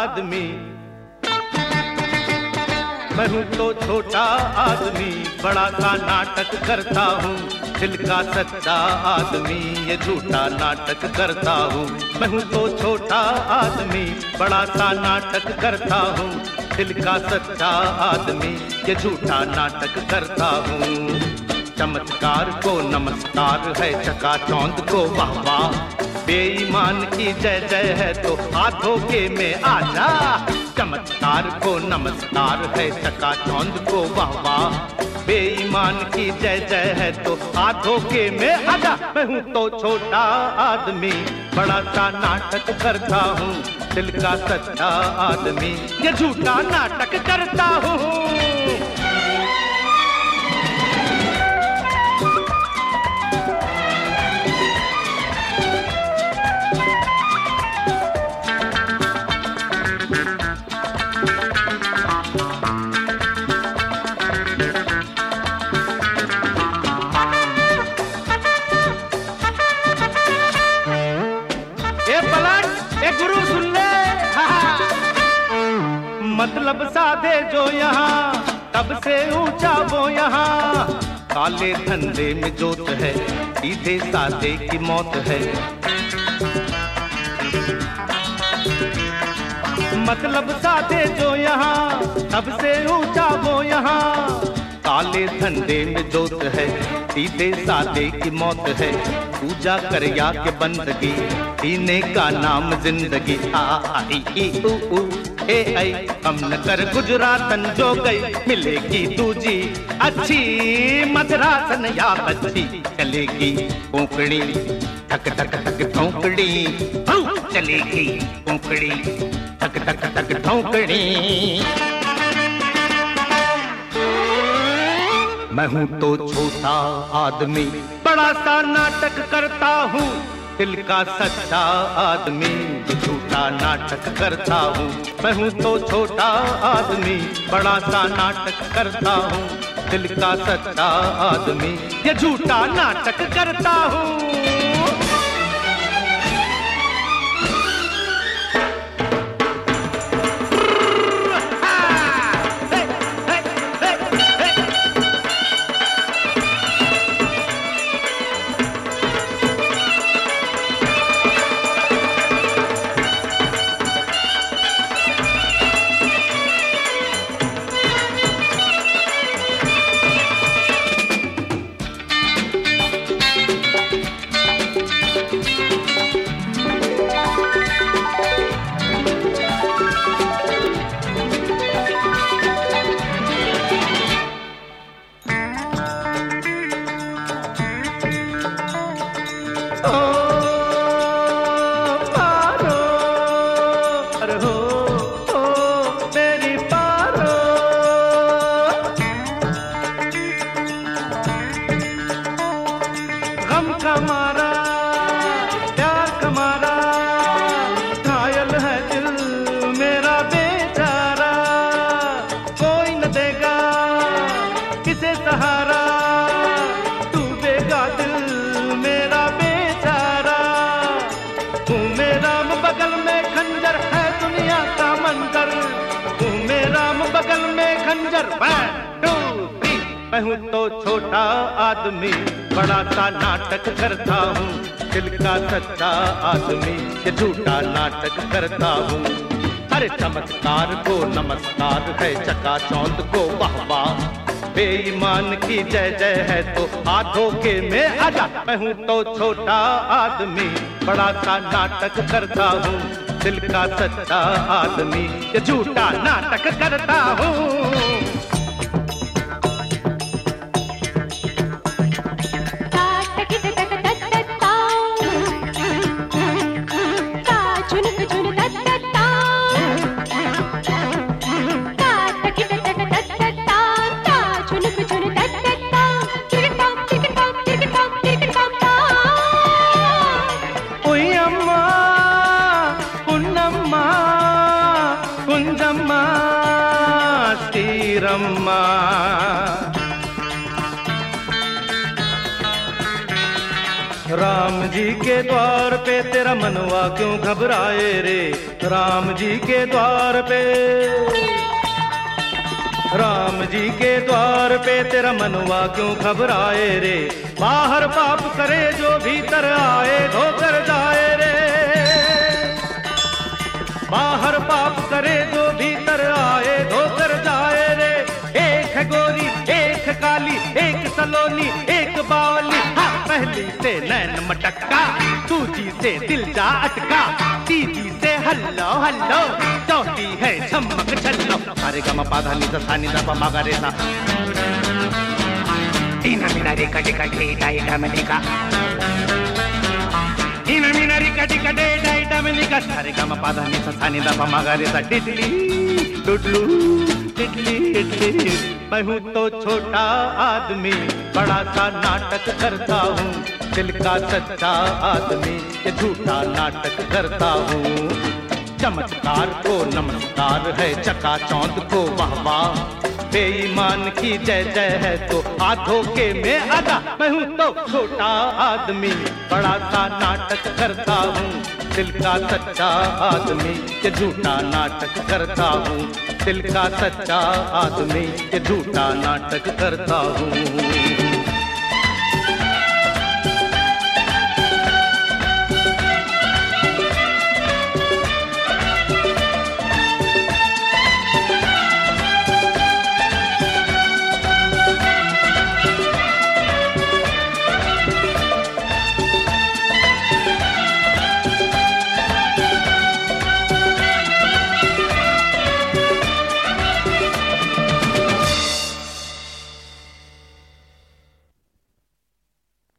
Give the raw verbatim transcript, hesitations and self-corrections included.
आदमी। मैं हूँ तो छोटा आदमी, बड़ा सा नाटक करता हूँ, दिल का सच्चा आदमी, ये झूठा नाटक करता हूँ। मैं हूँ तो छोटा आदमी, बड़ा सा नाटक करता हूँ, दिल का सच्चा आदमी, ये झूठा नाटक करता हूँ। चमत्कार को नमस्कार है, चकाचौंध को वाह वाह, बेईमान की जय जय है तो हाथों के में आजा। चमत्कार को नमस्कार है, चकाचौंध को वाह वाह, बेईमान की जय जय है तो हाथों के में आजा। मैं हूँ तो छोटा आदमी, बड़ा सा नाटक करता हूँ, दिल का सच्चा आदमी, ये झूठा नाटक करता हूँ। गुरु सुन ले, मतलब साधे जो यहाँ, तब से ऊंचा वो यहाँ। काले धंधे में जोत है, सीधे साधे की मौत है। मतलब साधे जो यहाँ, तब से ऊंचा वो यहाँ। काले धंधे में जोत है, सीधे साधे की मौत है। पूजा कर या के बंदगी, जीने का नाम जिंदगी। आ आई ई उ उ ए आई, हम न कर गुजरातन जो गई, मिलेगी दूजी अच्छी मद्रासन या बच्ची। चलेगी कोंकणी ठक ठक ठक ठोकड़ी, चलेगी कोंकणी ठक ठक ठक ठोकड़ी। मैं हूँ तो छोटा आदमी, बड़ा सा नाटक करता हूँ, दिल का सच्चा आदमी, झूठा नाटक करता हूँ। मैं हूँ तो छोटा आदमी, बड़ा सा नाटक करता हूँ, दिल का सच्चा आदमी, ये झूठा नाटक करता हूँ। हमारा प्यार कमारा, घायल है दिल मेरा बेचारा, कोई न देगा किसे सहारा, डूबेगा दिल मेरा बेचारा। तू मेरा बगल में खंजर है दुनिया का मंजर, तू मेरा बगल में खंजर। मैं हूँ तो छोटा आदमी, बड़ा सा नाटक करता हूँ, दिल का सच्चा आदमी, ये झूठा नाटक करता हूँ। अरे चमत्कार को नमस्कार है, चकाचौंध को वाह वाह, बेईमान की जय जय है तो हाथों के में आजा। मैं हूँ तो छोटा आदमी, बड़ा सा नाटक करता हूँ, दिल का सच्चा आदमी, ये झूठा नाटक करता हूँ। कुंजम्मा श्रीरम्मा, राम जी के द्वार पे तेरा मनवा क्यों घबराए रे, राम जी के द्वार पे, राम जी के द्वार पे तेरा मनवा क्यों घबराए रे। बाहर पाप करे जो भीतर आए धोकर जाए रे। बाहर पाप करे जो भीतर आए धोकर जाए रे। एक है गोरी एक है काली, एक सलोनी एक बावली। हाँ, पहली से नैन मटक्का, दूजी से दिल जा अटका, तीजी से हल्लो हल्लो, चौथी है झमक झल्लो। सारे गम पाधा नी सा नी दा पा मा गा रे सा। टीना मीना रे का टिका टे डाई डा में टिका, टीना मीना रे का टिका टे डाई डा में टिका। सारे गम पाधा नी सा नी दा पा मा गा रे सा। टिटली डुडलू टिटली टिटली। मैं हूँ तो छोटा आदमी, बड़ा सा नाटक करता हूँ। दिल का सच्चा आदमी, ये झूठा नाटक करता हूँ। चमत्कार को नमस्कार है, चकाचौंध को वाह वाह। बेईमान की जय जय है तो हाथों के में आधा। मैं हूँ तो छोटा आदमी, बड़ा सा नाटक करता हूँ। दिल का सच्चा आदमी, ये झूठा नाटक करता हूँ। दिल का सच्चा आदमी, ये झूठा नाटक करता हूँ।